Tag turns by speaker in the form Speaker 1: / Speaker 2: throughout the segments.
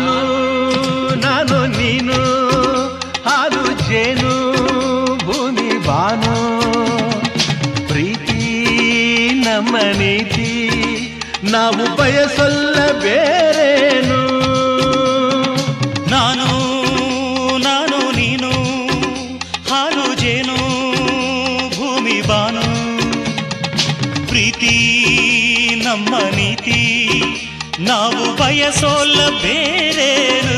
Speaker 1: ನಾನು ನಾನು ನೀನು ಹಾಲು ಜೇನು ಭೂಮಿ ಬಾನು ಪ್ರೀತಿ ನಮ್ಮ ನೀತಿ ನಾವು ಬಯಸಲ್ಲ ಬೇರೇನು.
Speaker 2: ನಾನು ನಾನು ನೀನು ಹಾಲು ಜೇನು ಭೂಮಿ ಬಾನು ಪ್ರೀತಿ ನಮ್ಮ ನೀತಿ ನಾವು ಬಯಸೋಲ್ಲ ಬೇರೇನು.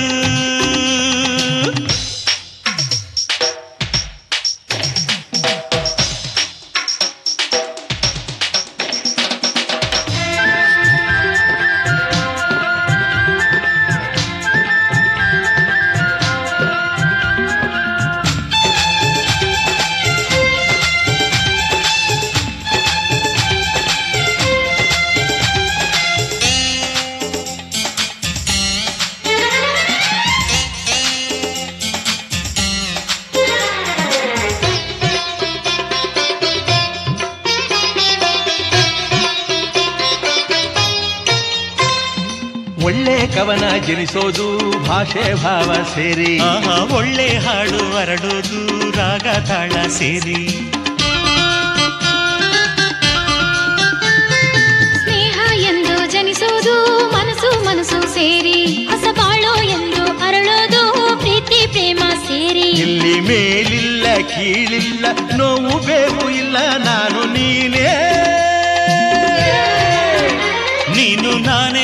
Speaker 1: ಒಳ್ಳೆ ಕವನ ಜನಿಸೋದು ಭಾಷೆ ಭಾವ ಸೇರಿ,
Speaker 2: ಒಳ್ಳೆ ಹಾಡು ಹರಡೋದು ರಾಗ ತಾಳ ಸೇರಿ,
Speaker 3: ಸ್ನೇಹ ಎಂದು ಜನಿಸೋದು ಮನಸ್ಸು ಮನಸ್ಸು ಸೇರಿ, ಹೊಸ ಬಾಳೋ ಎಂದು ಅರಳೋದು ಪ್ರೀತಿ ಪ್ರೇಮ ಸೇರಿ.
Speaker 1: ಇಲ್ಲಿ ಮೇಲಿಲ್ಲ ಕೀಳಿಲ್ಲ ನೋವು ಬೇಕು ಇಲ್ಲ ನಾನು ನೀನೇ
Speaker 2: ನೀನು ನಾನೇ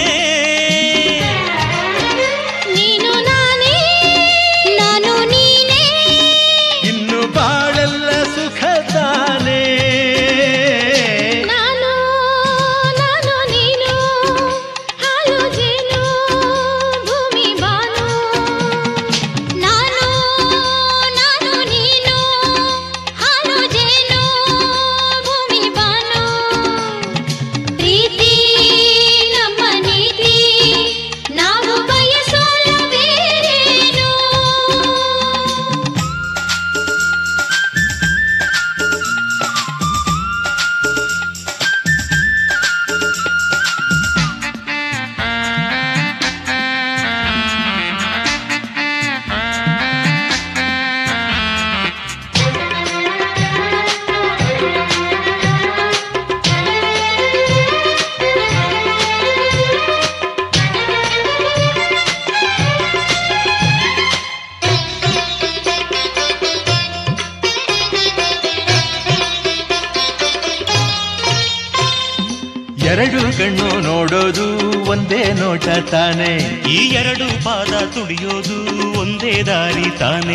Speaker 1: ಎರಡು ಕಣ್ಣು ನೋಡೋದು ಒಂದೇ ನೋಟ ತಾನೆ,
Speaker 2: ಈ ಎರಡು ಪಾದ ತುಳಿಯೋದು ಒಂದೇ ದಾರಿ ತಾನೆ.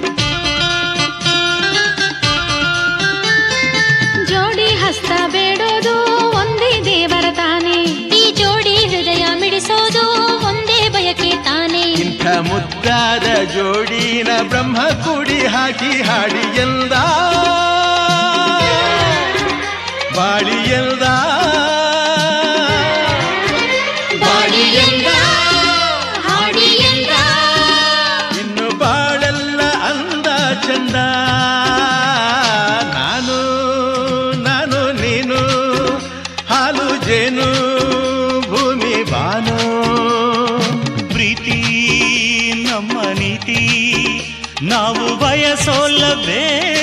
Speaker 3: ಜೋಡಿ ಹಸ್ತ ಬೇಡೋದು ಒಂದೇ ದೇವರ ತಾನೆ, ಈ ಜೋಡಿ ಹೃದಯ ಮಿಡಿಸೋದು ಒಂದೇ ಬಯಕೆ ತಾನೆ.
Speaker 1: ಇಂಥ ಮುದ್ದಾದ ಜೋಡಿನ ಬ್ರಹ್ಮ ಕೂಡಿ ಹಾಕಿ ಹಾಡಿ ಎಂದ ಬಾಳಿ ಎಂದ ಇನ್ನು ಬಾಳೆಲ್ಲ ಅಂದ ಚಂದ. ನಾನು ನಾನು ನೀನು ಹಾಲು ಜೇನು ಭೂಮಿ ಬಾನು
Speaker 2: ಪ್ರೀತಿ ನಮ್ಮ ನೀತಿ ನಾವು ಬಯಸೋಲ್ಲ ಬೇರೆ.